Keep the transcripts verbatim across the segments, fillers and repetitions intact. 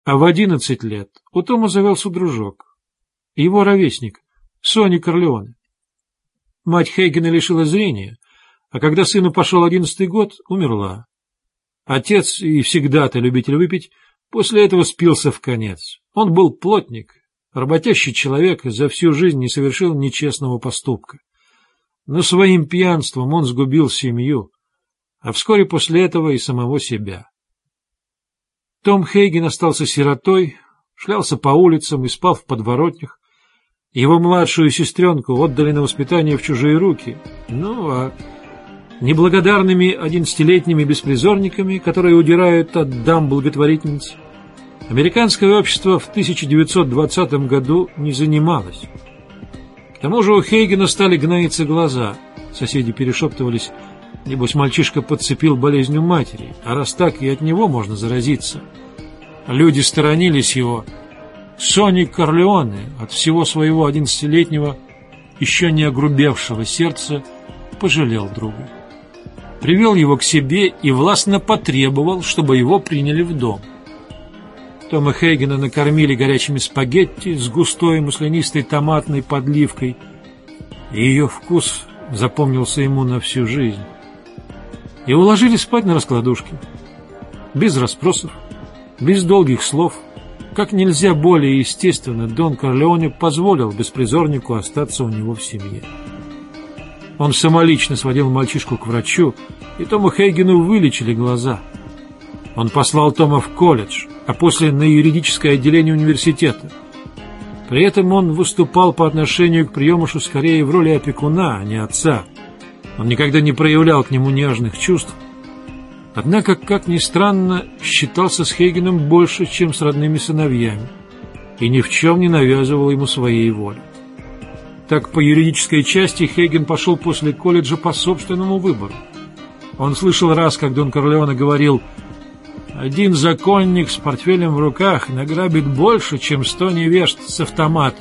А в одиннадцать лет у Тома завелся дружок, его ровесник, Сони Корлеоне. Мать Хейгена лишила зрения, а когда сыну пошел одиннадцатый год, умерла. Отец, и всегда-то любитель выпить, после этого спился в конец. Он был плотник, работящий человек, за всю жизнь не совершил нечестного поступка. Но своим пьянством он сгубил семью, а вскоре после этого и самого себя. Том Хейген остался сиротой, шлялся по улицам и спал в подворотнях. Его младшую сестренку отдали на воспитание в чужие руки, ну а неблагодарными одиннадцатилетними беспризорниками, которые удирают от дам благотворительниц, американское общество в тысяча девятьсот двадцатом году не занималось. К тому же у Хейгена стали гноиться глаза. Соседи перешептывались: небось, мальчишка подцепил болезнь у матери, а раз так, и от него можно заразиться. Люди сторонились его. Сони Корлеоне от всего своего одиннадцатилетнего, еще не огрубевшего сердца, пожалел друга. Привел его к себе и властно потребовал, чтобы его приняли в дом. Тома Хейгена накормили горячими спагетти с густой маслянистой томатной подливкой, и ее вкус запомнился ему на всю жизнь. И уложили спать на раскладушке, без расспросов, без долгих слов. Как нельзя более естественно, Дон Корлеоне позволил беспризорнику остаться у него в семье. Он самолично сводил мальчишку к врачу, и Тому Хейгену вылечили глаза. Он послал Тома в колледж, а после на юридическое отделение университета. При этом он выступал по отношению к приемышу скорее в роли опекуна, а не отца. Он никогда не проявлял к нему нежных чувств, однако, как ни странно, считался с Хейгеном больше, чем с родными сыновьями, и ни в чем не навязывал ему своей воли. Так, по юридической части Хейген пошел после колледжа по собственному выбору. Он слышал раз, как Дон Корлеоне говорил: «Один законник с портфелем в руках награбит больше, чем сто невежд с автоматом».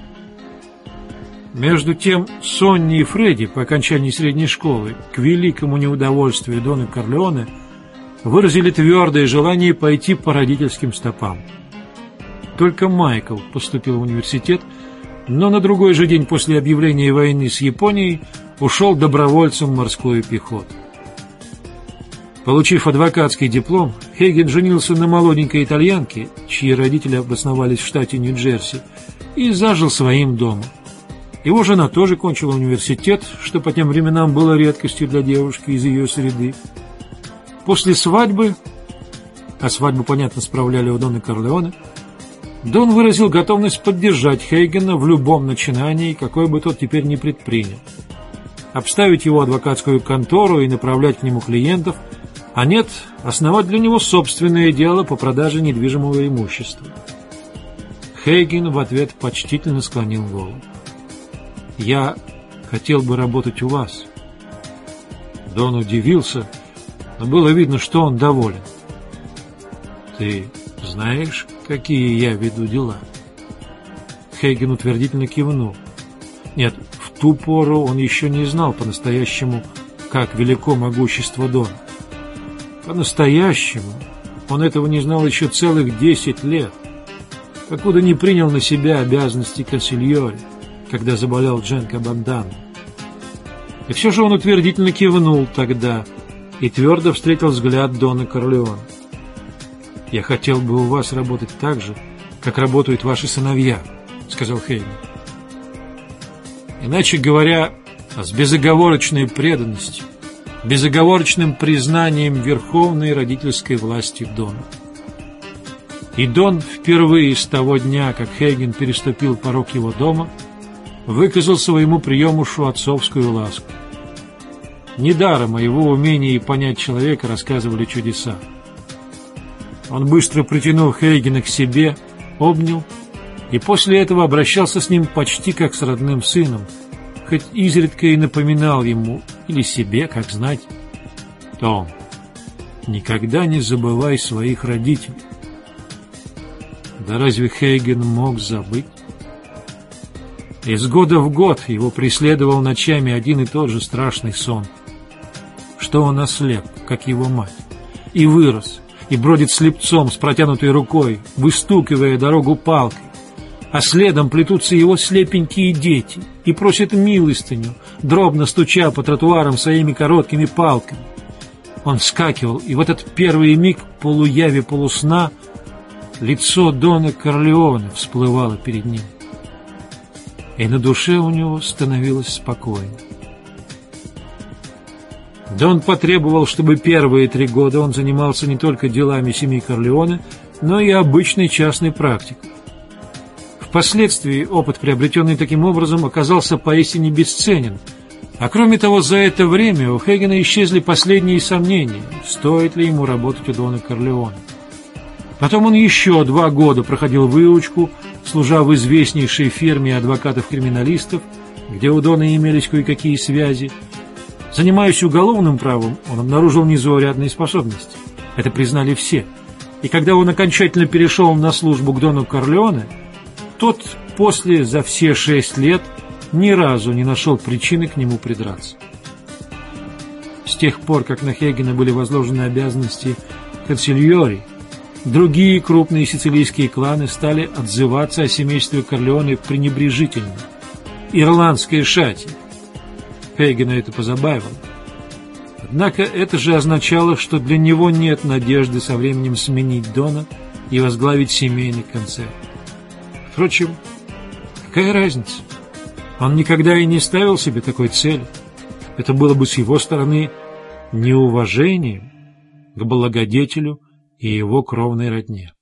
Между тем, Сонни и Фредди по окончании средней школы, к великому неудовольствию Дона Корлеоне, выразили твердое желание пойти по родительским стопам. Только Майкл поступил в университет, но на другой же день после объявления войны с Японией ушел добровольцем в морскую пехоту. Получив адвокатский диплом, Хейген женился на молоденькой итальянке, чьи родители обосновались в штате Нью-Джерси, и зажил своим домом. Его жена тоже кончила университет, что по тем временам было редкостью для девушки из ее среды. После свадьбы, а свадьбу, понятно, справляли у Дона Корлеоне, Дон выразил готовность поддержать Хейгена в любом начинании, какой бы тот теперь ни предпринял. Обставить его адвокатскую контору и направлять к нему клиентов, а нет, основать для него собственное дело по продаже недвижимого имущества. Хейген в ответ почтительно склонил голову. «Я хотел бы работать у вас». Дон удивился, но было видно, что он доволен. «Ты знаешь, какие я веду дела?» Хейген утвердительно кивнул. Нет, в ту пору он еще не знал по-настоящему, как велико могущество Дона. По-настоящему он этого не знал еще целых десять лет, покуда не принял на себя обязанности консильори, когда заболел Дженко Бандано. И все же он утвердительно кивнул тогда и твердо встретил взгляд Дона Корлеоне. «Я хотел бы у вас работать так же, как работают ваши сыновья», — сказал Хейген. Иначе говоря, с безоговорочной преданностью, безоговорочным признанием верховной родительской власти Дона. И Дон впервые с того дня, как Хейген переступил порог его дома, выказал своему приемушу отцовскую ласку. Недаром о его умении понять человека рассказывали чудеса. Он быстро притянул Хейгена к себе, обнял, и после этого обращался с ним почти как с родным сыном, хоть изредка и напоминал ему, или себе, как знать: «Том, никогда не забывай своих родителей». Да разве Хейген мог забыть? Из года в год его преследовал ночами один и тот же страшный сон, что он ослеп, как его мать, и вырос, и бродит слепцом с протянутой рукой, выстукивая дорогу палкой, а следом плетутся его слепенькие дети и просят милостыню, дробно стуча по тротуарам своими короткими палками. Он вскакивал, и в этот первый миг полуяви полусна лицо Дона Корлеоне всплывало перед ним. И на душе у него становилось спокойно. Дон потребовал, чтобы первые три года он занимался не только делами семьи Корлеоне, но и обычной частной практикой. Впоследствии опыт, приобретенный таким образом, оказался поистине бесценен, а кроме того, за это время у Хейгена исчезли последние сомнения, стоит ли ему работать у Дона Корлеоне. Потом он еще два года проходил выучку, служа в известнейшей фирме адвокатов-криминалистов, где у Дона имелись кое-какие связи. Занимаясь уголовным правом, он обнаружил незаурядные способности. Это признали все. И когда он окончательно перешел на службу к Дону Корлеоне, тот после за все шесть лет ни разу не нашел причины к нему придраться. С тех пор, как на Хейгена были возложены обязанности консильори, другие крупные сицилийские кланы стали отзываться о семействе Корлеоне пренебрежительно. Ирландское шати. Хейгена это позабавило. Однако это же означало, что для него нет надежды со временем сменить Дона и возглавить семейный концерн. Впрочем, какая разница? Он никогда и не ставил себе такой цели. Это было бы с его стороны неуважением к благодетелю и его кровной родне.